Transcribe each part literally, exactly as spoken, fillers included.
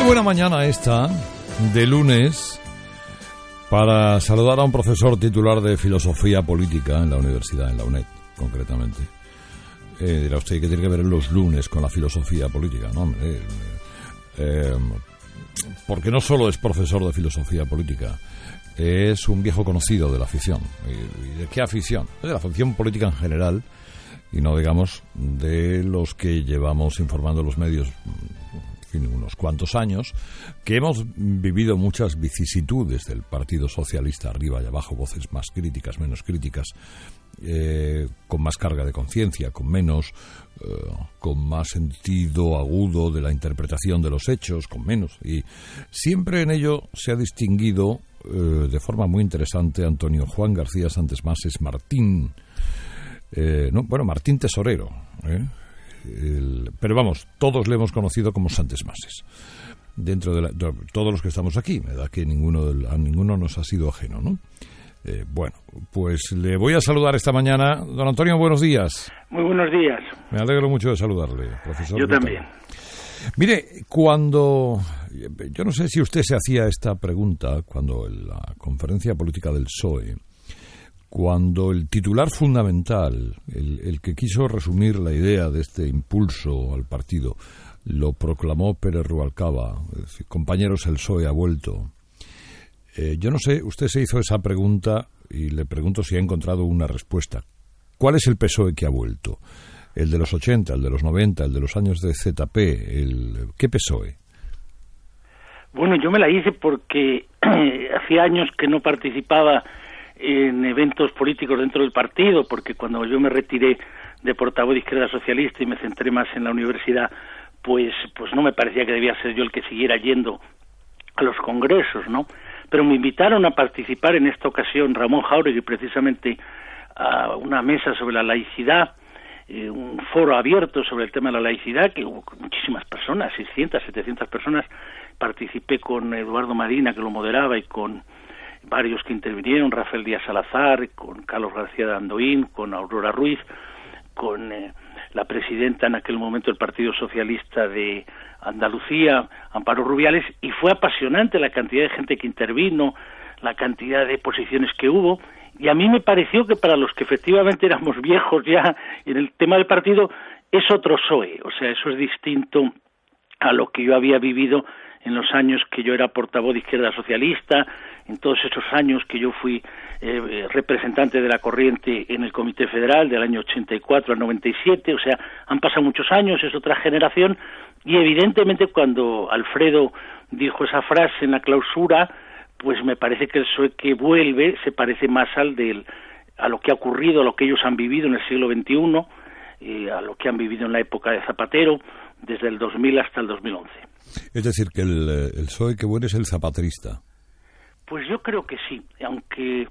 buena mañana esta, de lunes, para saludar a un profesor titular de Filosofía Política en la universidad, en la UNED, concretamente. Eh, dirá usted que tiene que ver los lunes con la filosofía política, ¿no? Hombre, eh, eh, porque no solo es profesor de filosofía política, es un viejo conocido de la afición. ¿Y de qué afición? De la afición política en general, y no digamos de los que llevamos informando los medios unos cuantos años, que hemos vivido muchas vicisitudes del Partido Socialista, arriba y abajo, voces más críticas, menos críticas, eh, con más carga de conciencia, con menos, eh, con más sentido agudo de la interpretación de los hechos, con menos. Y siempre en ello se ha distinguido eh, de forma muy interesante Antonio Juan García Santesmases Martín, eh, no, bueno, Martín Tesorero, ¿eh? El, pero vamos, todos le hemos conocido como Santesmases dentro de, la, de todos los que estamos aquí, ¿verdad? Que ninguno a ninguno nos ha sido ajeno, ¿no? Eh, bueno, pues le voy a saludar esta mañana. Don Antonio, buenos días. Muy buenos días. Me alegro mucho de saludarle, profesor. Yo también. Mire, cuando yo no sé si usted se hacía esta pregunta cuando en la conferencia política del P S O E, cuando el titular fundamental, el, el que quiso resumir la idea de este impulso al partido, lo proclamó Pérez Rubalcaba, es decir, compañeros, el P S O E ha vuelto. Eh, yo no sé, usted se hizo esa pregunta y le pregunto si ha encontrado una respuesta. ¿Cuál es el P S O E que ha vuelto? ¿El de los ochenta, el de los noventa, el de los años de Z P? El, ¿Qué P S O E? Bueno, yo me la hice porque hacía años que no participaba en eventos políticos dentro del partido, porque cuando yo me retiré de portavoz de Izquierda Socialista y me centré más en la universidad, pues pues no me parecía que debía ser yo el que siguiera yendo a los congresos, ¿no? Pero me invitaron a participar en esta ocasión Ramón Jáuregui, precisamente a una mesa sobre la laicidad, eh, un foro abierto sobre el tema de la laicidad, que hubo muchísimas personas, seiscientas, setecientas personas. Participé con Eduardo Madina, que lo moderaba, y con varios que intervinieron, Rafael Díaz Salazar, con Carlos García de Andoín, con Aurora Ruiz, con eh, la presidenta en aquel momento del Partido Socialista de Andalucía, Amparo Rubiales, y fue apasionante la cantidad de gente que intervino, la cantidad de posiciones que hubo, y a mí me pareció que para los que efectivamente éramos viejos ya en el tema del partido, es otro P S O E, o sea, eso es distinto a lo que yo había vivido en los años que yo era portavoz de Izquierda Socialista, en todos esos años que yo fui eh, representante de la corriente en el Comité Federal del año ochenta y cuatro al noventa y siete, o sea, han pasado muchos años, es otra generación, y evidentemente cuando Alfredo dijo esa frase en la clausura, pues me parece que el P S O E que vuelve se parece más al del, a lo que ha ocurrido, a lo que ellos han vivido en el siglo veintiuno, eh, a lo que han vivido en la época de Zapatero, desde el dos mil hasta el dos mil once. Es decir, que el, el P S O E que vuelve es el zapaterista. Pues yo creo que sí, aunque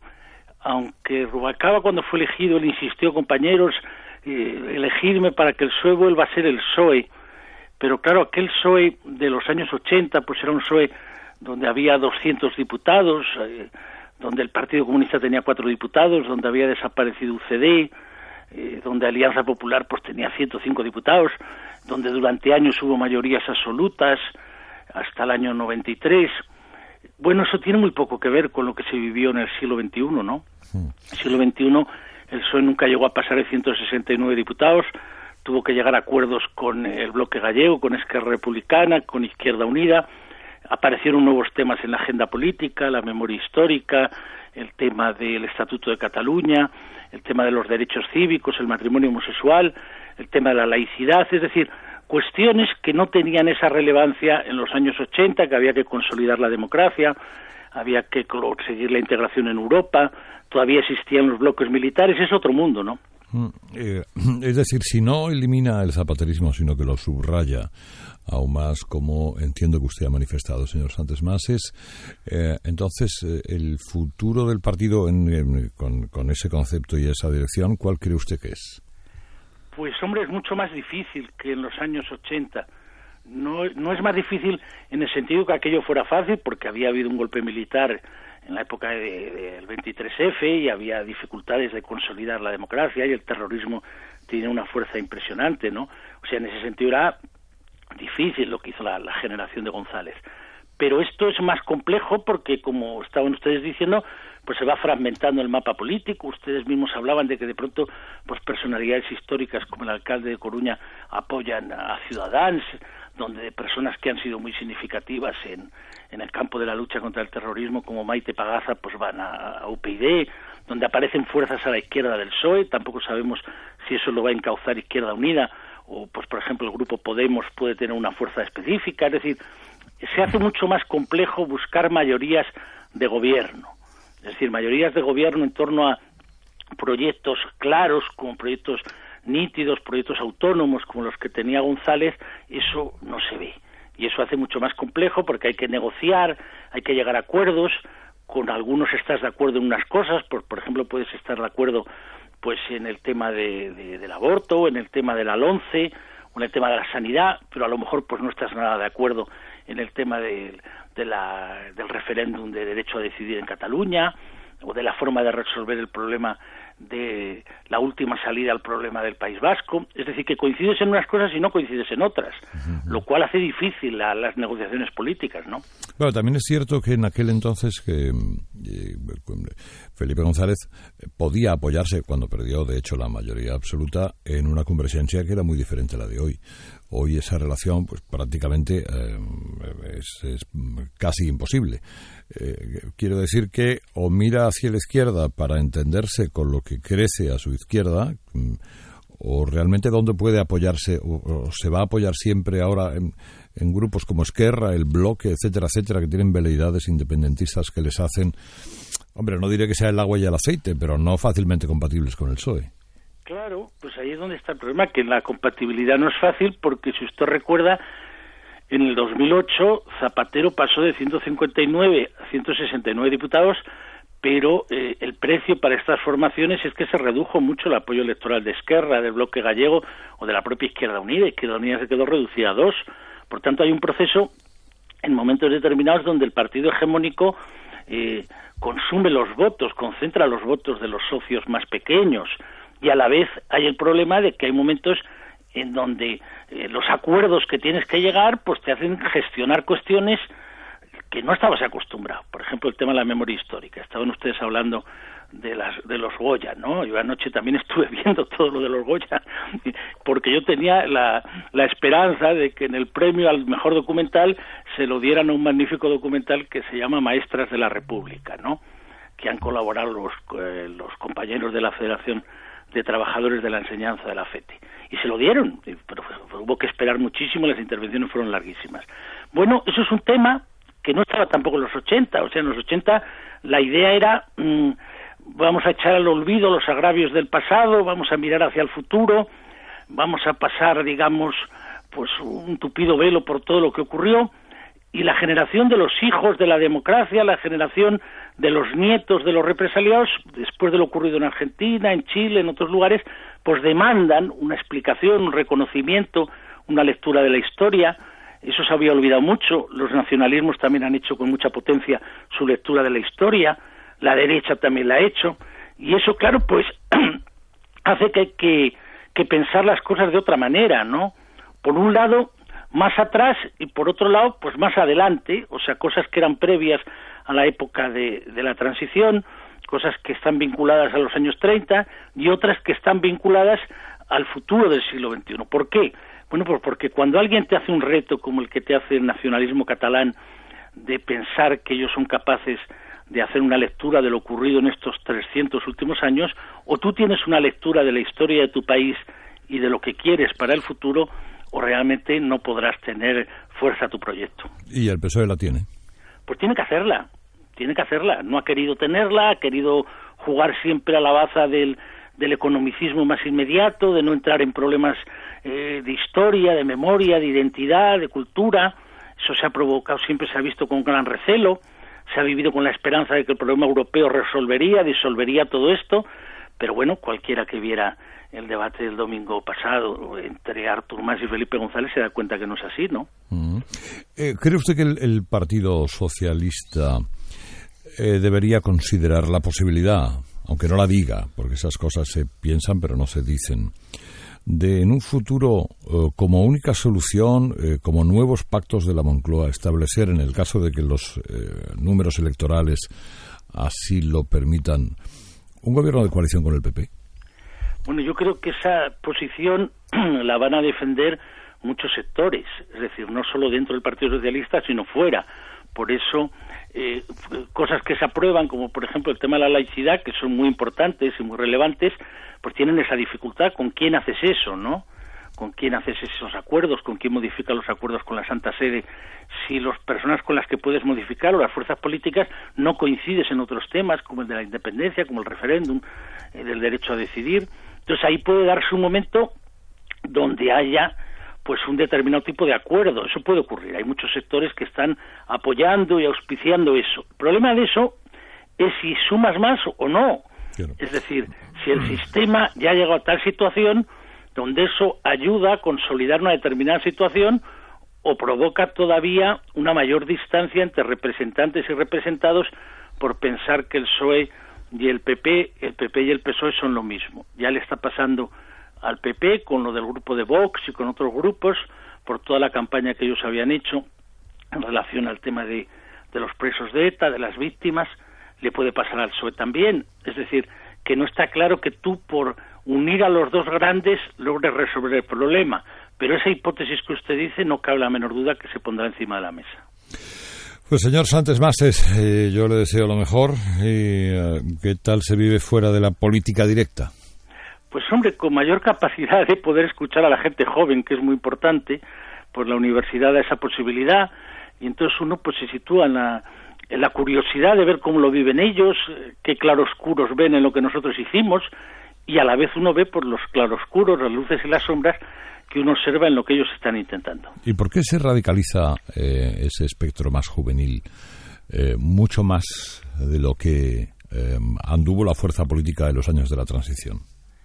aunque Rubalcaba cuando fue elegido, él insistió, compañeros, eh, elegirme para que el P S O E vuelva a ser el P S O E, pero claro, aquel P S O E de los años ochenta, pues era un P S O E donde había doscientos diputados, eh, donde el Partido Comunista tenía cuatro diputados, donde había desaparecido U C D, eh, donde Alianza Popular pues tenía ciento cinco diputados, donde durante años hubo mayorías absolutas, hasta el año noventa y tres. Bueno, eso tiene muy poco que ver con lo que se vivió en el siglo veintiuno, ¿no? Sí. En el siglo veintiuno el P S O E nunca llegó a pasar de ciento sesenta y nueve diputados, tuvo que llegar a acuerdos con el bloque gallego, con Esquerra Republicana, con Izquierda Unida, aparecieron nuevos temas en la agenda política, la memoria histórica, el tema del Estatuto de Cataluña, el tema de los derechos cívicos, el matrimonio homosexual, el tema de la laicidad, es decir, cuestiones que no tenían esa relevancia en los años ochenta, que había que consolidar la democracia, había que conseguir la integración en Europa, todavía existían los bloques militares, es otro mundo, ¿no? Eh, es decir, si no elimina el zapaterismo, sino que lo subraya aún más, como entiendo que usted ha manifestado, señor Santesmases, eh, entonces eh, el futuro del partido en, en, con, con ese concepto y esa dirección, ¿cuál cree usted que es? Pues hombre, es mucho más difícil que en los años ochenta. No, no es más difícil en el sentido que aquello fuera fácil, porque había habido un golpe militar en la época de, de, del veintitrés efe y había dificultades de consolidar la democracia y el terrorismo tiene una fuerza impresionante, ¿no? O sea, en ese sentido era difícil lo que hizo la, la generación de González. Pero esto es más complejo porque, como estaban ustedes diciendo, pues se va fragmentando el mapa político. Ustedes mismos hablaban de que de pronto pues personalidades históricas como el alcalde de Coruña apoyan a Ciudadanos, donde personas que han sido muy significativas en, en el campo de la lucha contra el terrorismo como Maite Pagaza pues van a, a U P y, donde aparecen fuerzas a la izquierda del P S O E, tampoco sabemos si eso lo va a encauzar Izquierda Unida o pues por ejemplo el grupo Podemos puede tener una fuerza específica, es decir, se hace mucho más complejo buscar mayorías de gobierno, es decir, mayorías de gobierno en torno a proyectos claros, como proyectos nítidos, proyectos autónomos como los que tenía González, eso no se ve. Y eso hace mucho más complejo porque hay que negociar, hay que llegar a acuerdos, con algunos estás de acuerdo en unas cosas, por, por ejemplo puedes estar de acuerdo pues en el tema de, de, del aborto, en el tema de la LOMCE, o en el tema de la sanidad, pero a lo mejor pues no estás nada de acuerdo en el tema de, de la, del referéndum de derecho a decidir en Cataluña, o de la forma de resolver el problema de la última salida al problema del País Vasco. Es decir, que coincides en unas cosas y no coincides en otras, uh-huh. Lo cual hace difícil la, las negociaciones políticas, ¿no? Bueno, también es cierto que en aquel entonces que eh, Felipe González podía apoyarse, cuando perdió de hecho la mayoría absoluta, en una convergencia que era muy diferente a la de hoy. Hoy esa relación pues prácticamente eh, es, es casi imposible. Eh, quiero decir que o mira hacia la izquierda para entenderse con lo que crece a su izquierda, o realmente dónde puede apoyarse, o, o se va a apoyar siempre ahora en, en grupos como Esquerra, el Bloque, etcétera, etcétera, que tienen veleidades independentistas que les hacen, hombre, no diré que sea el agua y el aceite, pero no fácilmente compatibles con el P S O E. Claro, pues ahí es donde está el problema, que la compatibilidad no es fácil, porque si usted recuerda, en el dos mil ocho Zapatero pasó de ciento cincuenta y nueve a ciento sesenta y nueve diputados, pero eh, el precio para estas formaciones es que se redujo mucho el apoyo electoral de Esquerra, del Bloque Gallego o de la propia Izquierda Unida. Izquierda Unida se quedó reducida a dos. Por tanto, hay un proceso en momentos determinados donde el partido hegemónico eh, consume los votos, concentra los votos de los socios más pequeños, y a la vez hay el problema de que hay momentos en donde eh, los acuerdos que tienes que llegar pues te hacen gestionar cuestiones que no estabas acostumbrado. Por ejemplo, el tema de la memoria histórica. Estaban ustedes hablando de las de los Goya, ¿no? Yo anoche también estuve viendo todo lo de los Goya, porque yo tenía la, la esperanza de que en el premio al mejor documental se lo dieran a un magnífico documental que se llama Maestras de la República, ¿no? Que han colaborado los, eh, los compañeros de la Federación de Trabajadores de la Enseñanza de la F E T E. Y se lo dieron, pero hubo que esperar muchísimo, las intervenciones fueron larguísimas. Bueno, eso es un tema que no estaba tampoco en los ochenta, o sea, en los ochenta la idea era mmm, vamos a echar al olvido los agravios del pasado, vamos a mirar hacia el futuro, vamos a pasar, digamos, pues un tupido velo por todo lo que ocurrió, y la generación de los hijos de la democracia, la generación de los nietos de los represaliados, después de lo ocurrido en Argentina, en Chile, en otros lugares, pues demandan una explicación, un reconocimiento, una lectura de la historia. Eso se había olvidado mucho. Los nacionalismos también han hecho con mucha potencia su lectura de la historia, la derecha también la ha hecho, y eso, claro, pues hace que hay que, que pensar las cosas de otra manera, ¿no? Por un lado, más atrás, y por otro lado, pues más adelante, o sea, cosas que eran previas a la época de, de la transición, cosas que están vinculadas a los años treinta, y otras que están vinculadas al futuro del siglo veintiuno. ¿Por qué? Bueno, pues porque cuando alguien te hace un reto como el que te hace el nacionalismo catalán, de pensar que ellos son capaces de hacer una lectura de lo ocurrido en estos trescientos últimos años, o tú tienes una lectura de la historia de tu país y de lo que quieres para el futuro, o realmente no podrás tener fuerza a tu proyecto. ¿Y el P S O E la tiene? Pues tiene que hacerla, tiene que hacerla. No ha querido tenerla, ha querido jugar siempre a la baza del, del economicismo más inmediato, de no entrar en problemas eh, de historia, de memoria, de identidad, de cultura. Eso se ha provocado, siempre se ha visto con gran recelo, se ha vivido con la esperanza de que el problema europeo resolvería, disolvería todo esto, pero bueno, cualquiera que viera el debate del domingo pasado entre Artur Mas y Felipe González se da cuenta que no es así, ¿no? Uh-huh. Eh, ¿Cree usted que el, el Partido Socialista eh, debería considerar la posibilidad, aunque no la diga, porque esas cosas se piensan pero no se dicen, de en un futuro, eh, como única solución, eh, como nuevos pactos de la Moncloa, establecer, en el caso de que los eh, números electorales así lo permitan, un gobierno de coalición con el P P? Bueno, yo creo que esa posición la van a defender muchos sectores, es decir, no solo dentro del Partido Socialista, sino fuera. Por eso, eh, cosas que se aprueban, como por ejemplo el tema de la laicidad, que son muy importantes y muy relevantes, pues tienen esa dificultad. ¿Con quién haces eso, no? ¿Con quién haces esos acuerdos? ¿Con quién modificas los acuerdos con la Santa Sede? Si las personas con las que puedes modificar o las fuerzas políticas no coincides en otros temas, como el de la independencia, como el referéndum, eh, del derecho a decidir. Entonces ahí puede darse un momento donde haya pues un determinado tipo de acuerdo. Eso puede ocurrir. Hay muchos sectores que están apoyando y auspiciando eso. El problema de eso es si sumas más o no. Claro. Es decir, si el sistema ya ha llegado a tal situación donde eso ayuda a consolidar una determinada situación o provoca todavía una mayor distancia entre representantes y representados por pensar que el P S O E y el P P, el P P y el P S O E son lo mismo. Ya le está pasando al P P con lo del grupo de Vox y con otros grupos por toda la campaña que ellos habían hecho en relación al tema de, de los presos de ETA, de las víctimas. Le puede pasar al P S O E también. Es decir, que no está claro que tú por unir a los dos grandes logres resolver el problema. Pero esa hipótesis que usted dice no cabe la menor duda que se pondrá encima de la mesa. Pues señor Santes Masses, eh, yo le deseo lo mejor. Y, eh, ¿qué tal se vive fuera de la política directa? Pues hombre, con mayor capacidad de poder escuchar a la gente joven, que es muy importante, pues la universidad da esa posibilidad, y entonces uno pues se sitúa en la, en la curiosidad de ver cómo lo viven ellos, qué claroscuros ven en lo que nosotros hicimos, y a la vez uno ve por los claroscuros, las luces y las sombras que uno observa en lo que ellos están intentando. ¿Y por qué se radicaliza eh, ese espectro más juvenil, eh, mucho más de lo que eh, anduvo la fuerza política de los años de la transición?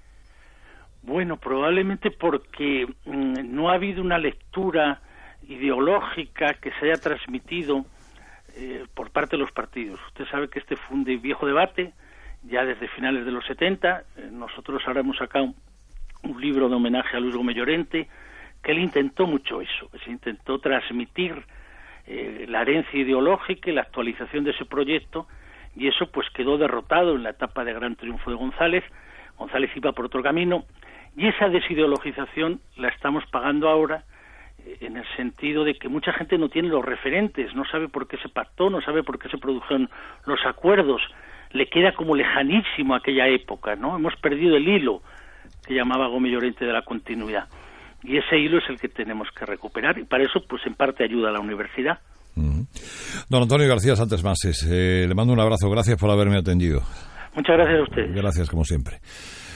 Bueno, probablemente porque mmm, no ha habido una lectura ideológica que se haya transmitido eh, por parte de los partidos. Usted sabe que este fue un de viejo debate, ya desde finales de los setenta. Eh, nosotros ahora hemos sacado un, un libro de homenaje a Luis Gómez Llorente, que él intentó mucho eso, que se intentó transmitir eh, la herencia ideológica y la actualización de ese proyecto, y eso pues quedó derrotado en la etapa de gran triunfo de González. González iba por otro camino, y esa desideologización la estamos pagando ahora eh, en el sentido de que mucha gente no tiene los referentes, no sabe por qué se pactó, no sabe por qué se produjeron los acuerdos, le queda como lejanísimo aquella época, ¿no? Hemos perdido el hilo que llamaba Gómez Llorente de la continuidad, y ese hilo es el que tenemos que recuperar, y para eso pues en parte ayuda a la universidad. Uh-huh. Don Antonio García Santes Masses, eh, le mando un abrazo, gracias por haberme atendido. Muchas gracias a usted. Gracias como siempre.